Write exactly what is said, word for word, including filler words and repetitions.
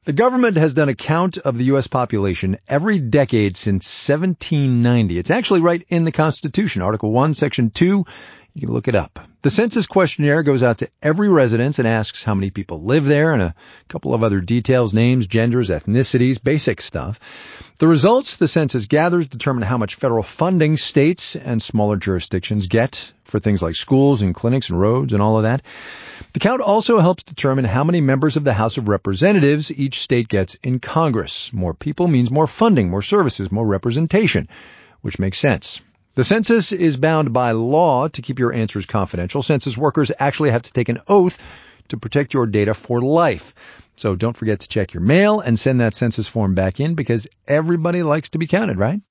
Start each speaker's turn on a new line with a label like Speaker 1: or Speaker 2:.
Speaker 1: The government has done a count of the U S population every decade since seventeen ninety. It's actually right in the Constitution, Article one, Section two. You can look it up. The census questionnaire goes out to every residence and asks how many people live there and a couple of other details, names, genders, ethnicities, basic stuff. The results the census gathers determine how much federal funding states and smaller jurisdictions get for things like schools and clinics and roads and all of that. The count also helps determine how many members of the House of Representatives each state gets in Congress. More people means more funding, more services, more representation, which makes sense. The census is bound by law to keep your answers confidential. Census workers actually have to take an oath to protect your data for life. So don't forget to check your mail and send that census form back in because everybody likes to be counted, right?